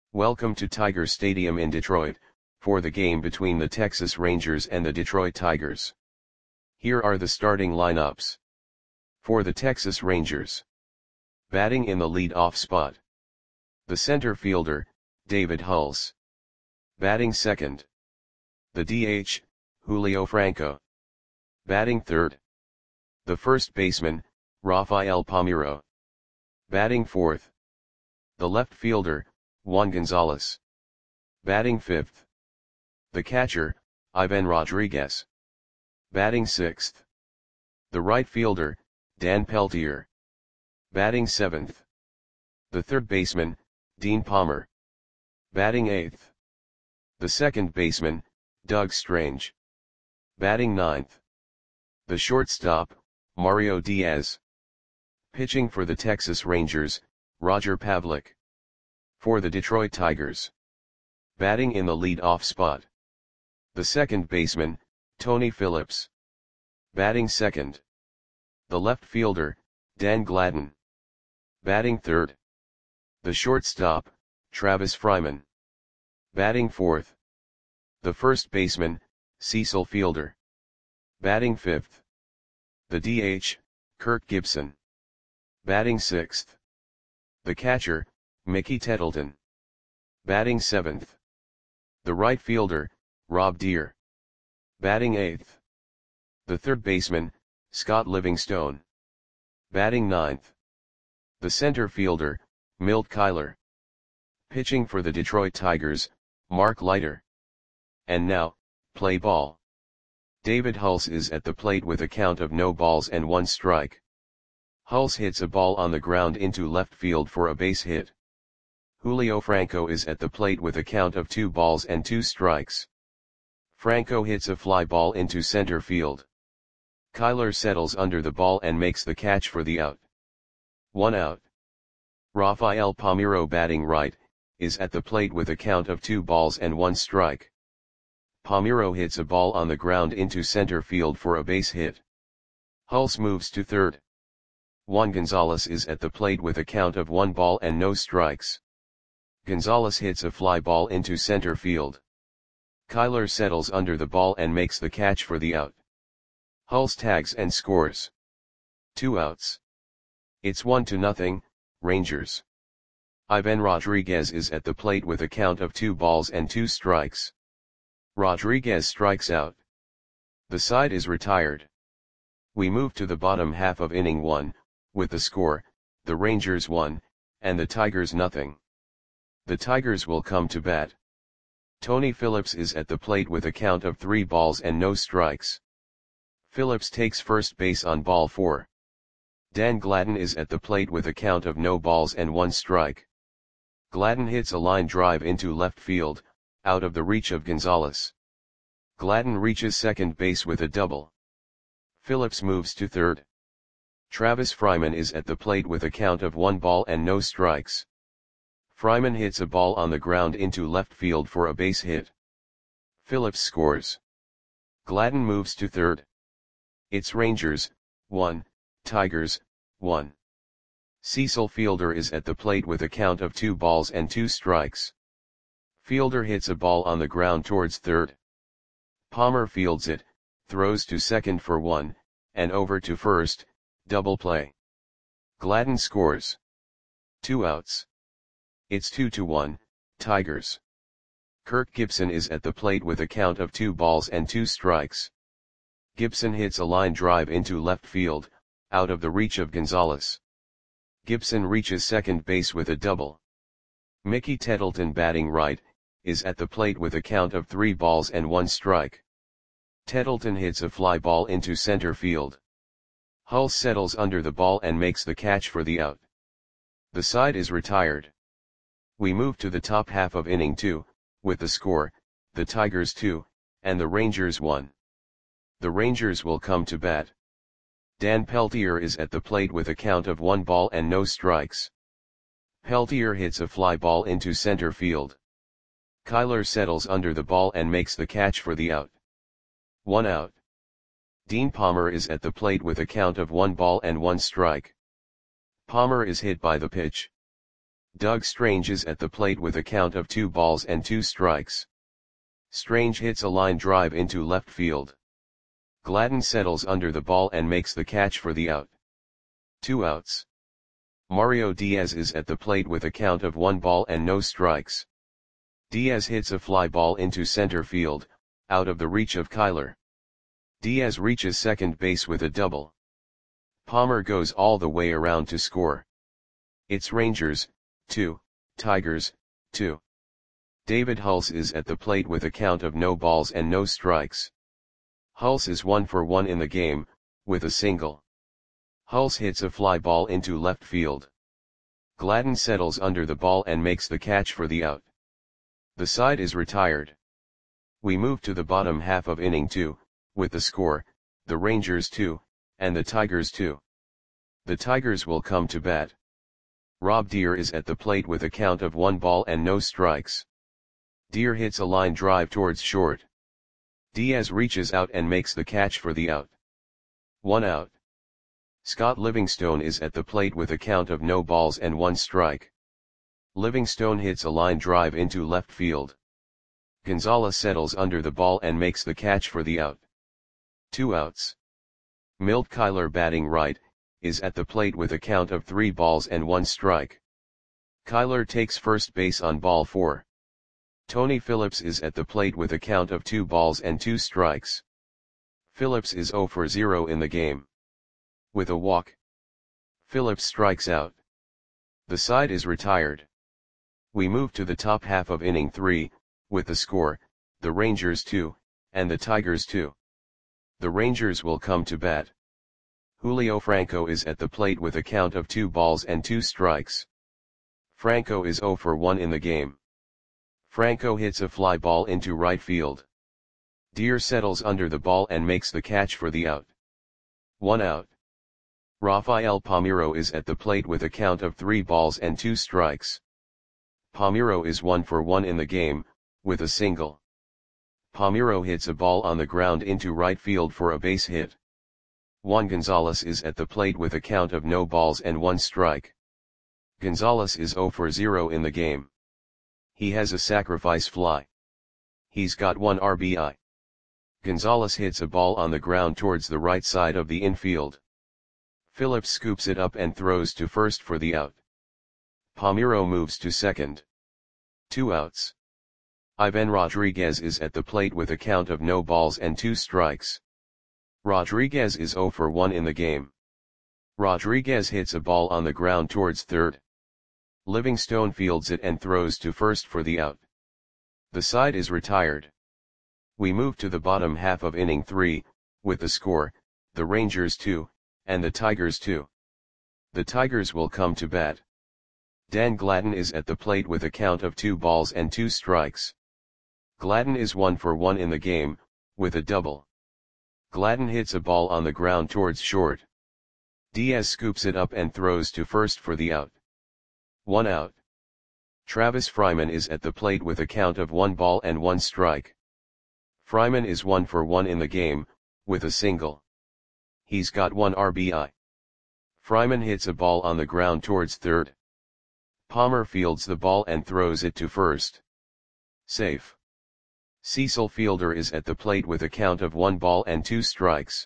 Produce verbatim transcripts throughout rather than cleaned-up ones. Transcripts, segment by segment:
Welcome to Tiger Stadium in Detroit, for the game between the Texas Rangers and the Detroit Tigers. Here are the starting lineups. For the Texas Rangers. Batting in the lead-off spot. The center fielder, David Hulse. Batting second. The D H, Julio Franco. Batting third. The first baseman, Rafael Palmeiro. Batting fourth. The left fielder, Juan Gonzalez. Batting fifth. The catcher, Ivan Rodriguez. Batting sixth. The right fielder, Dan Peltier. Batting seventh. The third baseman, Dean Palmer. Batting eighth. The second baseman, Doug Strange. Batting ninth. The shortstop, Mario Diaz. Pitching for the Texas Rangers, Roger Pavlik. For the Detroit Tigers. Batting in the lead-off spot. The second baseman, Tony Phillips. Batting second. The left fielder, Dan Gladden. Batting third. The shortstop, Travis Fryman. Batting fourth. The first baseman, Cecil Fielder. Batting fifth. The D H, Kirk Gibson. Batting sixth. The catcher, Mickey Tettleton. Batting seventh. The right fielder, Rob Deere. Batting eighth. The third baseman, Scott Livingstone. Batting ninth. The center fielder, Milt Kyler. Pitching for the Detroit Tigers, Mark Leiter. And now, play ball. David Hulse is at the plate with a count of no balls and one strike. Hulse hits a ball on the ground into left field for a base hit. Julio Franco is at the plate with a count of two balls and two strikes. Franco hits a fly ball into center field. Kyler settles under the ball and makes the catch for the out. One out. Rafael Palmeiro, batting right, is at the plate with a count of two balls and one strike. Palmeiro hits a ball on the ground into center field for a base hit. Hulse moves to third. Juan Gonzalez is at the plate with a count of one ball and no strikes. Gonzalez hits a fly ball into center field. Kyler settles under the ball and makes the catch for the out. Hulse tags and scores. Two outs. It's one to nothing, Rangers. Ivan Rodriguez is at the plate with a count of two balls and two strikes. Rodriguez strikes out. The side is retired. We move to the bottom half of inning one, with the score, the Rangers one, and the Tigers nothing. The Tigers will come to bat. Tony Phillips is at the plate with a count of three balls and no strikes. Phillips takes first base on ball four. Dan Gladden is at the plate with a count of no balls and one strike. Gladden hits a line drive into left field, out of the reach of Gonzalez. Gladden reaches second base with a double. Phillips moves to third. Travis Fryman is at the plate with a count of one ball and no strikes. Fryman hits a ball on the ground into left field for a base hit. Phillips scores. Gladden moves to third. It's Rangers, one, Tigers, one. Cecil Fielder is at the plate with a count of two balls and two strikes. Fielder hits a ball on the ground towards third. Palmer fields it, throws to second for one, and over to first, double play. Gladden scores. Two outs. It's two to one, Tigers. Kirk Gibson is at the plate with a count of two balls and two strikes. Gibson hits a line drive into left field, out of the reach of Gonzalez. Gibson reaches second base with a double. Mickey Tettleton, batting right, is at the plate with a count of three balls and one strike. Tettleton hits a fly ball into center field. Hulse settles under the ball and makes the catch for the out. The side is retired. We move to the top half of inning two, with the score, the Tigers two, and the Rangers one. The Rangers will come to bat. Dan Peltier is at the plate with a count of one ball and no strikes. Peltier hits a fly ball into center field. Kyler settles under the ball and makes the catch for the out. One out. Dean Palmer is at the plate with a count of one ball and one strike. Palmer is hit by the pitch. Doug Strange is at the plate with a count of two balls and two strikes. Strange hits a line drive into left field. Gladden settles under the ball and makes the catch for the out. Two outs. Mario Diaz is at the plate with a count of one ball and no strikes. Diaz hits a fly ball into center field, out of the reach of Kyler. Diaz reaches second base with a double. Palmer goes all the way around to score. It's Rangers, two, Tigers, two. David Hulse is at the plate with a count of no balls and no strikes. Hulse is one for one in the game, with a single. Hulse hits a fly ball into left field. Gladden settles under the ball and makes the catch for the out. The side is retired. We move to the bottom half of inning two, with the score, the Rangers two, and the Tigers two. The Tigers will come to bat. Rob Deer is at the plate with a count of one ball and no strikes. Deer hits a line drive towards short. Diaz reaches out and makes the catch for the out. One out. Scott Livingstone is at the plate with a count of no balls and one strike. Livingstone hits a line drive into left field. Gonzalez settles under the ball and makes the catch for the out. Two outs. Milt Kyler, batting right, is at the plate with a count of three balls and one strike. Kyler takes first base on ball four. Tony Phillips is at the plate with a count of two balls and two strikes. Phillips is zero for zero in the game. With a walk, Phillips strikes out. The side is retired. We move to the top half of inning three, with the score, the Rangers two, and the Tigers two. The Rangers will come to bat. Julio Franco is at the plate with a count of two balls and two strikes. Franco is zero for one in the game. Franco hits a fly ball into right field. Deer settles under the ball and makes the catch for the out. One out. Rafael Palmeiro is at the plate with a count of three balls and two strikes. Palmeiro is one for one in the game, with a single. Palmeiro hits a ball on the ground into right field for a base hit. Juan Gonzalez is at the plate with a count of no balls and one strike. Gonzalez is zero for zero in the game. He has a sacrifice fly. He's got one R B I. Gonzalez hits a ball on the ground towards the right side of the infield. Phillips scoops it up and throws to first for the out. Palmeiro moves to second. Two outs. Ivan Rodriguez is at the plate with a count of no balls and two strikes. Rodriguez is zero for one in the game. Rodriguez hits a ball on the ground towards third. Livingstone fields it and throws to first for the out. The side is retired. We move to the bottom half of inning three, with the score, the Rangers two, and the Tigers two. The Tigers will come to bat. Dan Gladden is at the plate with a count of two balls and two strikes. Gladden is one for one in the game, with a double. Gladden hits a ball on the ground towards short. Diaz scoops it up and throws to first for the out. One out. Travis Fryman is at the plate with a count of one ball and one strike. Fryman is one for one in the game, with a single. He's got one R B I. Fryman hits a ball on the ground towards third. Palmer fields the ball and throws it to first. Safe. Cecil Fielder is at the plate with a count of one ball and two strikes.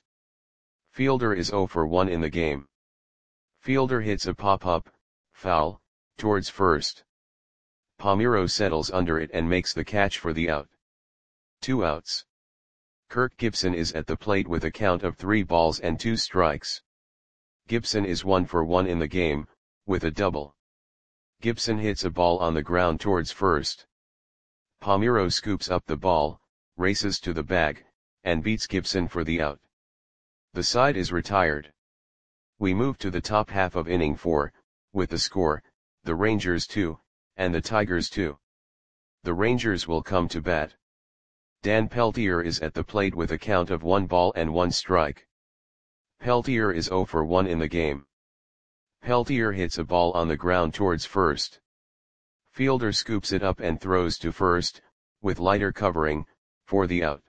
Fielder is zero for one in the game. Fielder hits a pop-up, foul, towards first. Palmeiro settles under it and makes the catch for the out. Two outs. Kirk Gibson is at the plate with a count of three balls and two strikes. Gibson is one for one in the game, with a double. Gibson hits a ball on the ground towards first. Palmeiro scoops up the ball, races to the bag, and beats Gibson for the out. The side is retired. We move to the top half of inning four, with the score, the Rangers two, and the Tigers two. The Rangers will come to bat. Dan Peltier is at the plate with a count of one ball and one strike. Peltier is zero for one in the game. Peltier hits a ball on the ground towards first. Fielder scoops it up and throws to first, with lighter covering, for the out.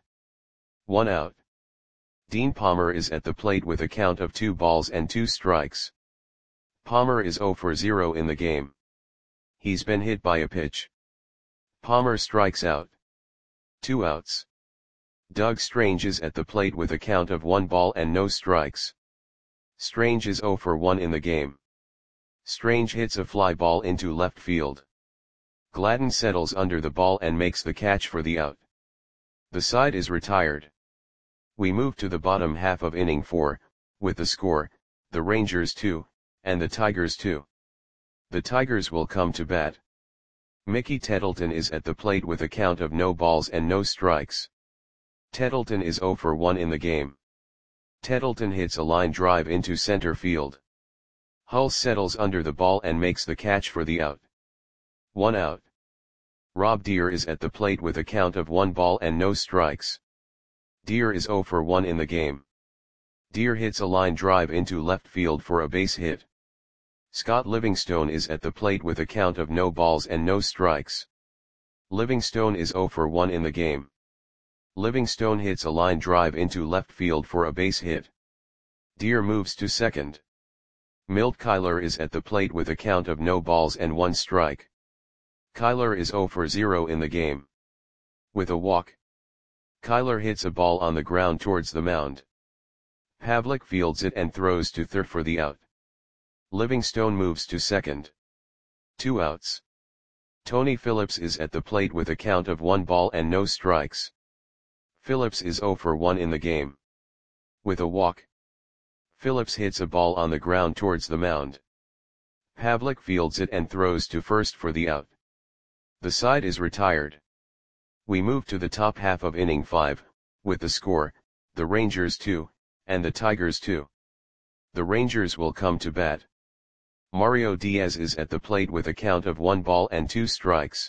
One out. Dean Palmer is at the plate with a count of two balls and two strikes. Palmer is zero for zero in the game. He's been hit by a pitch. Palmer strikes out. Two outs. Doug Strange is at the plate with a count of one ball and no strikes. Strange is oh for one in the game. Strange hits a fly ball into left field. Gladden settles under the ball and makes the catch for the out. The side is retired. We move to the bottom half of inning four, with the score, the Rangers two, and the Tigers two. The Tigers will come to bat. Mickey Tettleton is at the plate with a count of no balls and no strikes. Tettleton is oh for one in the game. Tettleton hits a line drive into center field. Hulse settles under the ball and makes the catch for the out. One out. Rob Deer is at the plate with a count of one ball and no strikes. Deer is oh for one in the game. Deer hits a line drive into left field for a base hit. Scott Livingstone is at the plate with a count of no balls and no strikes. Livingstone is oh for one in the game. Livingstone hits a line drive into left field for a base hit. Deer moves to second. Milt Kyler is at the plate with a count of no balls and one strike. Kyler is oh for zero in the game. With a walk, Kyler hits a ball on the ground towards the mound. Pavlik fields it and throws to third for the out. Livingstone moves to second. Two outs. Tony Phillips is at the plate with a count of one ball and no strikes. Phillips is oh for one in the game. With a walk, Phillips hits a ball on the ground towards the mound. Pavlik fields it and throws to first for the out. The side is retired. We move to the top half of inning five, with the score, the Rangers two, and the Tigers two. The Rangers will come to bat. Mario Diaz is at the plate with a count of one ball and two strikes.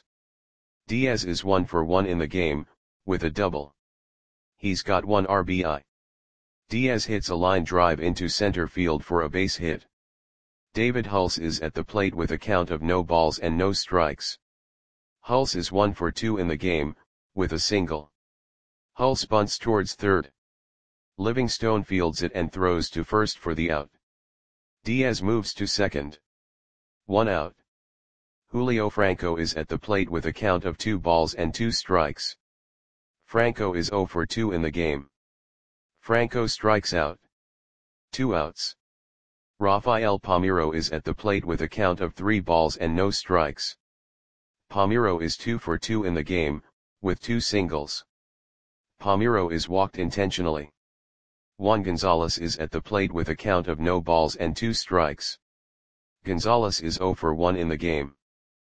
Diaz is one for one in the game, with a double. He's got one R B I. Diaz hits a line drive into center field for a base hit. David Hulse is at the plate with a count of no balls and no strikes. Hulse is one for two in the game, with a single. Hulse bunts towards third. Livingstone fields it and throws to first for the out. Diaz moves to second. One out. Julio Franco is at the plate with a count of two balls and two strikes. Franco is oh for two in the game. Franco strikes out. Two outs. Rafael Palmeiro is at the plate with a count of three balls and no strikes. Palmeiro is two for two in the game, with two singles. Palmeiro is walked intentionally. Juan Gonzalez is at the plate with a count of no balls and two strikes. Gonzalez is oh for one in the game.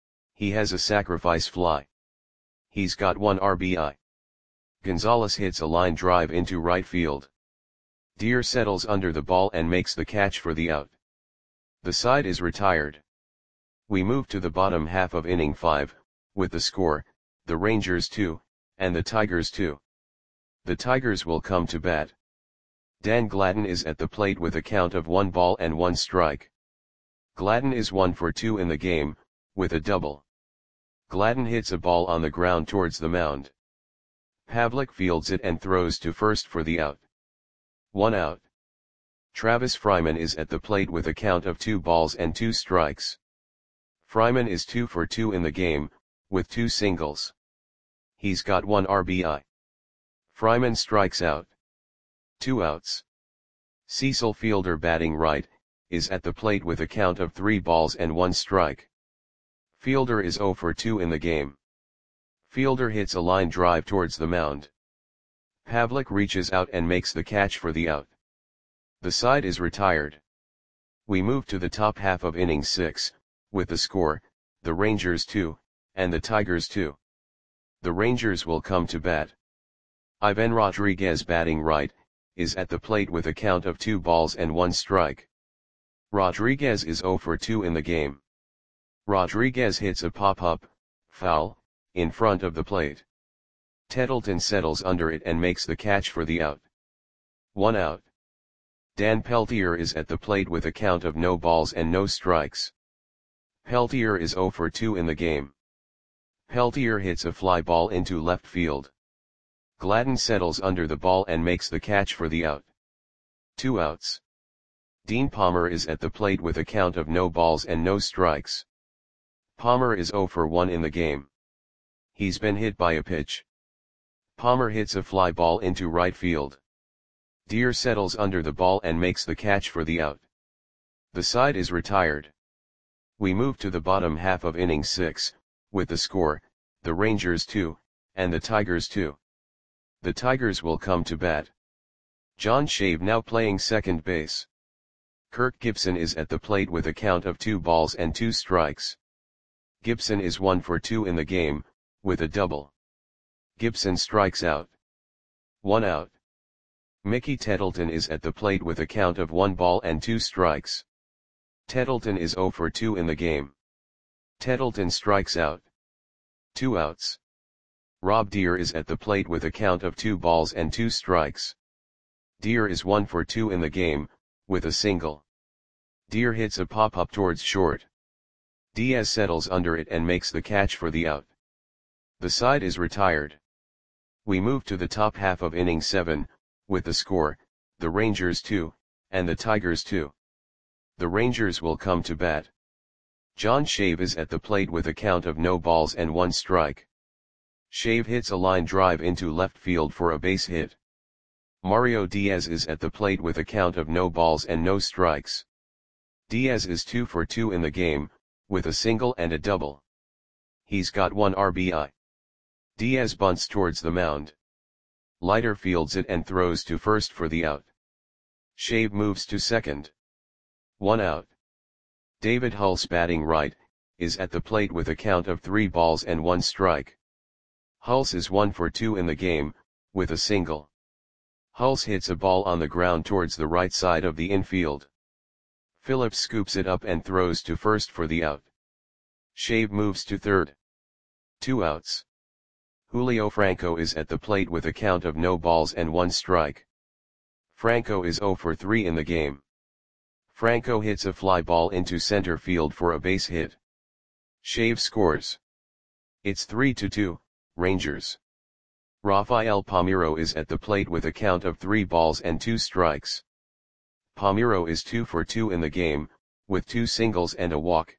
He has a sacrifice fly. He's got one R B I. Gonzalez hits a line drive into right field. Deer settles under the ball and makes the catch for the out. The side is retired. We move to the bottom half of inning five, with the score, the Rangers two, and the Tigers two. The Tigers will come to bat. Dan Gladden is at the plate with a count of one ball and one strike. Gladden is one for two in the game, with a double. Gladden hits a ball on the ground towards the mound. Pavlik fields it and throws to first for the out. One out. Travis Fryman is at the plate with a count of two balls and two strikes. Fryman is two for two in the game, with two singles. He's got one R B I. Fryman strikes out. Two outs. Cecil Fielder, batting right, is at the plate with a count of three balls and one strike. Fielder is oh for two in the game. Fielder hits a line drive towards the mound. Pavlik reaches out and makes the catch for the out. The side is retired. We move to the top half of inning six, with the score, the Rangers two, and the Tigers two. The Rangers will come to bat. Ivan Rodriguez, batting right, is at the plate with a count of two balls and one strike. Rodriguez is oh for two in the game. Rodriguez hits a pop-up, foul, in front of the plate. Tettleton settles under it and makes the catch for the out. One out. Dan Peltier is at the plate with a count of no balls and no strikes. Peltier is oh for two in the game. Peltier hits a fly ball into left field. Gladden settles under the ball and makes the catch for the out. Two outs. Dean Palmer is at the plate with a count of no balls and no strikes. Palmer is zero for one in the game. He's been hit by a pitch. Palmer hits a fly ball into right field. Deer settles under the ball and makes the catch for the out. The side is retired. We move to the bottom half of inning six, with the score, the Rangers two, and the Tigers two. The Tigers will come to bat. John Shave now playing second base. Kirk Gibson is at the plate with a count of two balls and two strikes. Gibson is one for two in the game, with a double. Gibson strikes out. One out. Mickey Tettleton is at the plate with a count of one ball and two strikes. Tettleton is zero for two in the game. Tettleton strikes out. Two outs. Rob Deer is at the plate with a count of two balls and two strikes. Deer is one for two in the game, with a single. Deer hits a pop-up towards short. Diaz settles under it and makes the catch for the out. The side is retired. We move to the top half of inning seven, with the score, the Rangers two, and the Tigers two. The Rangers will come to bat. John Shave is at the plate with a count of no balls and one strike. Shave hits a line drive into left field for a base hit. Mario Diaz is at the plate with a count of no balls and no strikes. Diaz is two for two in the game, with a single and a double. He's got one R B I. Diaz bunts towards the mound. Leiter fields it and throws to first for the out. Shave moves to second. One out. David Hulse, batting right, is at the plate with a count of three balls and one strike. Hulse is one for two in the game, with a single. Hulse hits a ball on the ground towards the right side of the infield. Phillips scoops it up and throws to first for the out. Shave moves to third. Two outs. Julio Franco is at the plate with a count of no balls and one strike. Franco is zero for three in the game. Franco hits a fly ball into center field for a base hit. Shave scores. It's three to two, Rangers. Rafael Palmeiro is at the plate with a count of three balls and two strikes. Palmeiro is two for two in the game, with two singles and a walk.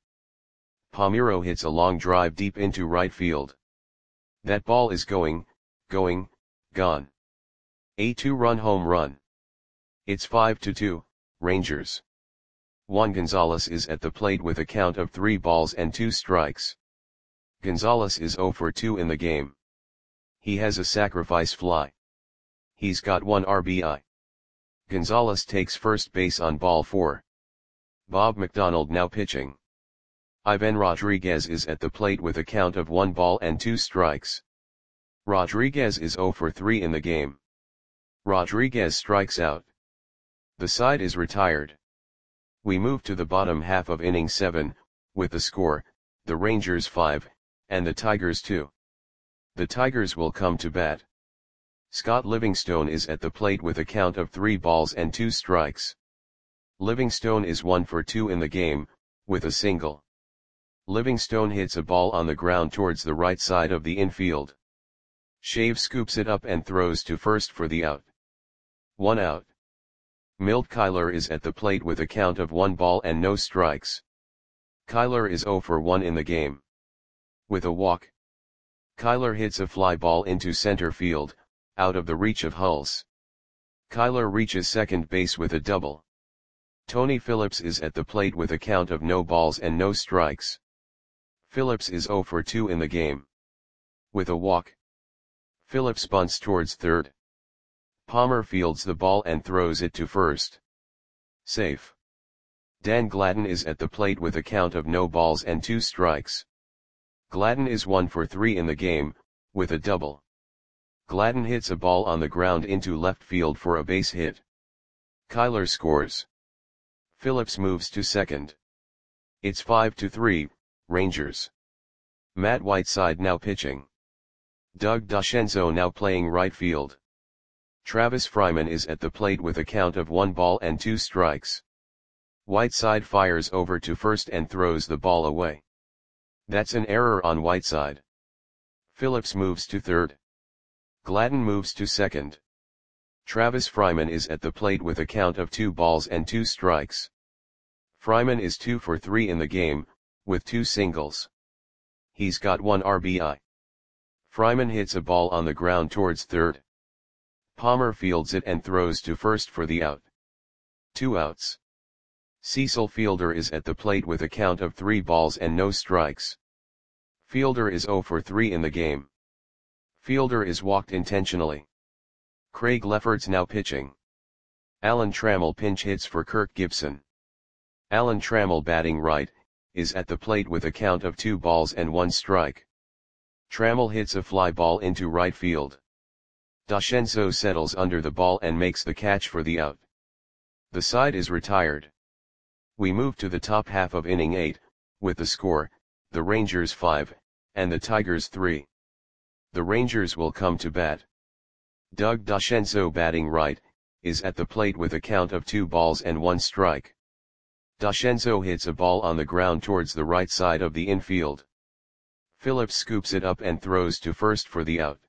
Palmeiro hits a long drive deep into right field. That ball is going, going, gone. A two-run home run. It's five to two, Rangers. Juan Gonzalez is at the plate with a count of three balls and two strikes. Gonzalez is zero for two in the game. He has a sacrifice fly. He's got one R B I. Gonzalez takes first base on ball four. Bob McDonald now pitching. Ivan Rodriguez is at the plate with a count of one ball and two strikes. Rodriguez is zero for three in the game. Rodriguez strikes out. The side is retired. We move to the bottom half of inning seven, with the score, the Rangers five, and the Tigers two. The Tigers will come to bat. Scott Livingstone is at the plate with a count of three balls and two strikes. Livingstone is one for two in the game, with a single. Livingstone hits a ball on the ground towards the right side of the infield. Shave scoops it up and throws to first for the out. One out. Milt Kyler is at the plate with a count of one ball and no strikes. Kyler is zero for one in the game. With a walk. Kyler hits a fly ball into center field, out of the reach of Hulse. Kyler reaches second base with a double. Tony Phillips is at the plate with a count of no balls and no strikes. Phillips is zero for two in the game. With a walk. Phillips bunts towards third. Palmer fields the ball and throws it to first. Safe. Dan Gladden is at the plate with a count of no balls and two strikes. Gladden is one for three in the game, with a double. Gladden hits a ball on the ground into left field for a base hit. Kyler scores. Phillips moves to second. It's five to three, Rangers. Matt Whiteside now pitching. Doug DeCenzo now playing right field. Travis Fryman is at the plate with a count of one ball and two strikes. Whiteside fires over to first and throws the ball away. That's an error on Whiteside. Phillips moves to third. Gladden moves to second. Travis Fryman is at the plate with a count of two balls and two strikes. Fryman is two for three in the game, with two singles. He's got one R B I. Fryman hits a ball on the ground towards third. Palmer fields it and throws to first for the out. Two outs. Cecil Fielder is at the plate with a count of three balls and no strikes. Fielder is zero for three in the game. Fielder is walked intentionally. Craig Lefferts now pitching. Alan Trammell pinch hits for Kirk Gibson. Alan Trammell batting right, is at the plate with a count of two balls and one strike. Trammell hits a fly ball into right field. Dashenzo settles under the ball and makes the catch for the out. The side is retired. We move to the top half of inning eight, with the score, the Rangers five, and the Tigers three. The Rangers will come to bat. Doug Dashenzo batting right, is at the plate with a count of two balls and one strike. Dashenzo hits a ball on the ground towards the right side of the infield. Phillips scoops it up and throws to first for the out.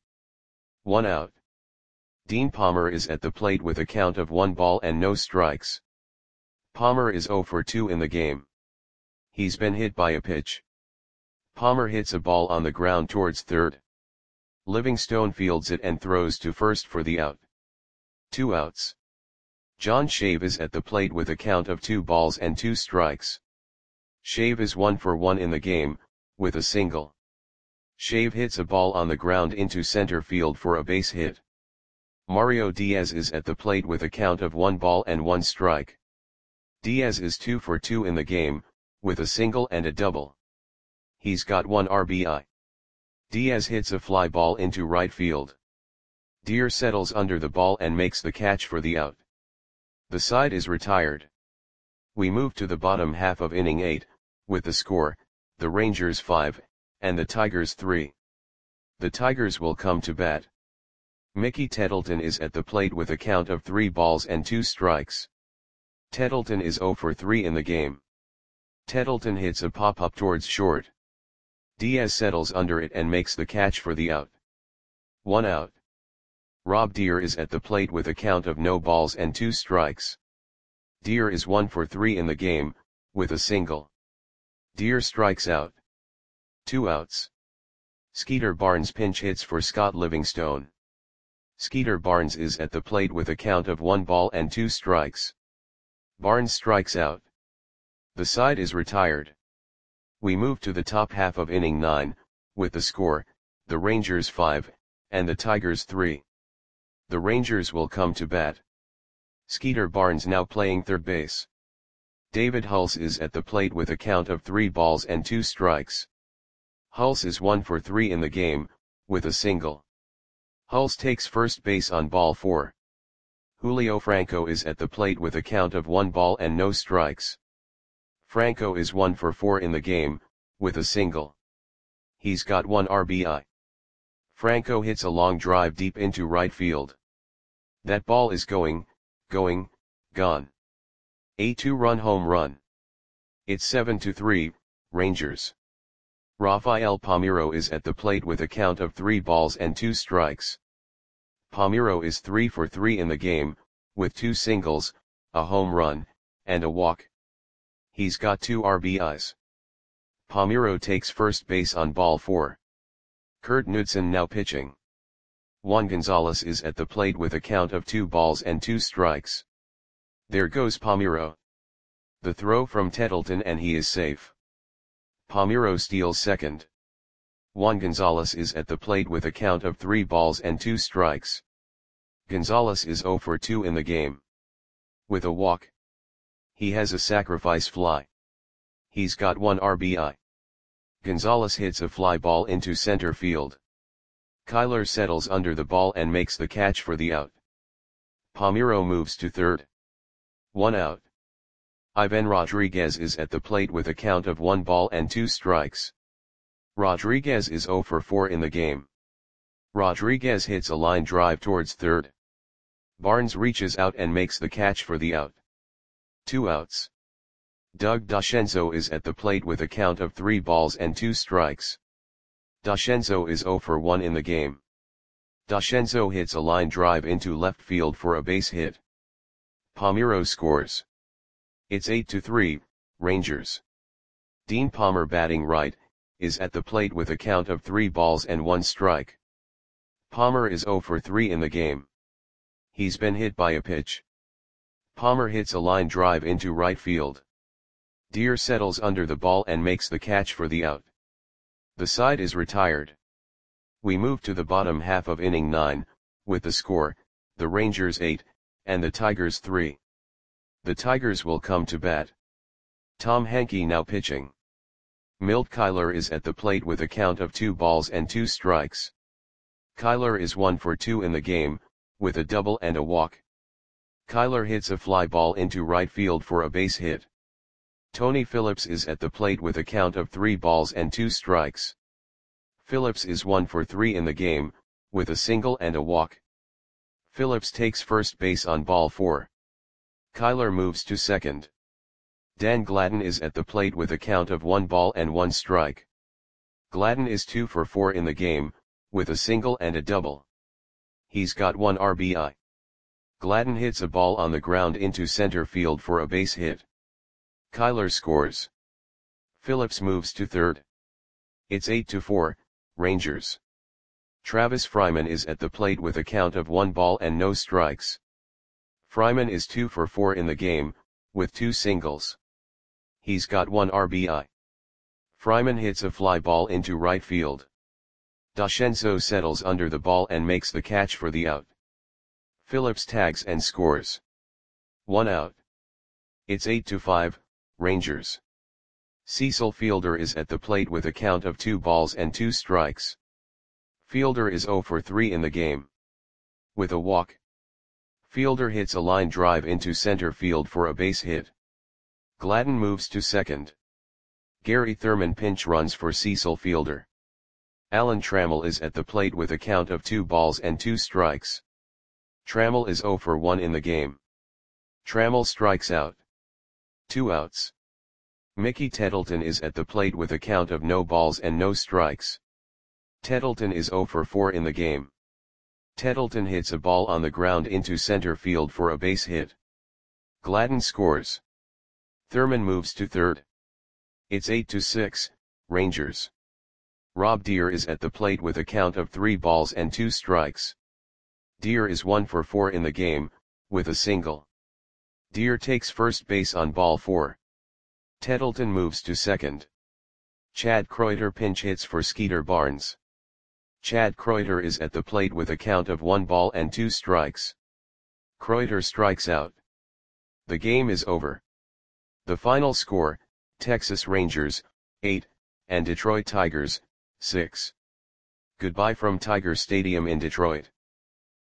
One out. Dean Palmer is at the plate with a count of one ball and no strikes. Palmer is zero for two in the game. He's been hit by a pitch. Palmer hits a ball on the ground towards third. Livingstone fields it and throws to first for the out. Two outs. John Shave is at the plate with a count of two balls and two strikes. Shave is one for one in the game, with a single. Shave hits a ball on the ground into center field for a base hit. Mario Diaz is at the plate with a count of one ball and one strike. Diaz is two for two in the game, with a single and a double. He's got one R B I. Diaz hits a fly ball into right field. Deer settles under the ball and makes the catch for the out. The side is retired. We move to the bottom half of inning eight, with the score, the Rangers five, and the Tigers three. The Tigers will come to bat. Mickey Tettleton is at the plate with a count of three balls and two strikes. Tettleton is zero for three in the game. Tettleton hits a pop-up towards short. Diaz settles under it and makes the catch for the out. One out. Rob Deer is at the plate with a count of no balls and two strikes. Deer is one for three in the game, with a single. Deer strikes out. Two outs. Skeeter Barnes pinch hits for Scott Livingstone. Skeeter Barnes is at the plate with a count of one ball and two strikes. Barnes strikes out. The side is retired. We move to the top half of inning nine, with the score, the Rangers five, and the Tigers three. The Rangers will come to bat. Skeeter Barnes now playing third base. David Hulse is at the plate with a count of three balls and two strikes. Hulse is one for three in the game, with a single. Hulse takes first base on ball four. Julio Franco is at the plate with a count of one ball and no strikes. Franco is one for four in the game, with a single. He's got one R B I. Franco hits a long drive deep into right field. That ball is going, going, gone. A two-run home run. It's seven to three, Rangers. Rafael Palmeiro is at the plate with a count of three balls and two strikes. Palmeiro is three for three in the game, with two singles, a home run, and a walk. He's got two R B Is. Palmeiro takes first base on ball four. Kurt Knudsen now pitching. Juan Gonzalez is at the plate with a count of two balls and two strikes. There goes Palmeiro. The throw from Tettleton and he is safe. Palmeiro steals second. Juan Gonzalez is at the plate with a count of three balls and two strikes. Gonzalez is zero for two in the game. With a walk. He has a sacrifice fly. He's got one R B I. Gonzalez hits a fly ball into center field. Kyler settles under the ball and makes the catch for the out. Palmeiro moves to third. One out. Ivan Rodriguez is at the plate with a count of one ball and two strikes. Rodriguez is zero for four in the game. Rodriguez hits a line drive towards third. Barnes reaches out and makes the catch for the out. Two outs. Doug Dashenzo is at the plate with a count of three balls and two strikes. Dashenzo is zero for one in the game. Dashenzo hits a line drive into left field for a base hit. Palmeiro scores. It's eight to three, Rangers. Dean Palmer batting right, is at the plate with a count of three balls and one strike. Palmer is zero for three in the game. He's been hit by a pitch. Palmer hits a line drive into right field. Deer settles under the ball and makes the catch for the out. The side is retired. We move to the bottom half of inning nine, with the score, the Rangers eight, and the Tigers three. The Tigers will come to bat. Tom Hankey now pitching. Milt Kyler is at the plate with a count of two balls and two strikes. Kyler is one for two in the game, with a double and a walk. Kyler hits a fly ball into right field for a base hit. Tony Phillips is at the plate with a count of three balls and two strikes. Phillips is one for three in the game, with a single and a walk. Phillips takes first base on ball four. Kyler moves to second. Dan Gladden is at the plate with a count of one ball and one strike. Gladden is two for four in the game, with a single and a double. He's got one R B I. Gladden hits a ball on the ground into center field for a base hit. Kyler scores. Phillips moves to third. It's eight to four, Rangers. Travis Fryman is at the plate with a count of one ball and no strikes. Fryman is two for four in the game, with two singles. He's got one R B I. Fryman hits a fly ball into right field. DeScenzo settles under the ball and makes the catch for the out. Phillips tags and scores. One out. It's eight to five, Rangers. Cecil Fielder is at the plate with a count of two balls and two strikes. Fielder is zero for three in the game. With a walk. Fielder hits a line drive into center field for a base hit. Gladden moves to second. Gary Thurman pinch runs for Cecil Fielder. Alan Trammell is at the plate with a count of two balls and two strikes. Trammell is zero for one in the game. Trammell strikes out. Two outs. Mickey Tettleton is at the plate with a count of no balls and no strikes. Tettleton is zero for four in the game. Tettleton hits a ball on the ground into center field for a base hit. Gladden scores. Thurman moves to third. It's eight to six, Rangers. Rob Deer is at the plate with a count of three balls and two strikes. Deer is one for four in the game, with a single. Deer takes first base on ball four. Tettleton moves to second. Chad Kreuter pinch hits for Skeeter Barnes. Chad Kreuter is at the plate with a count of one ball and two strikes. Kreuter strikes out. The game is over. The final score, Texas Rangers, eight, and Detroit Tigers, six. Goodbye from Tiger Stadium in Detroit.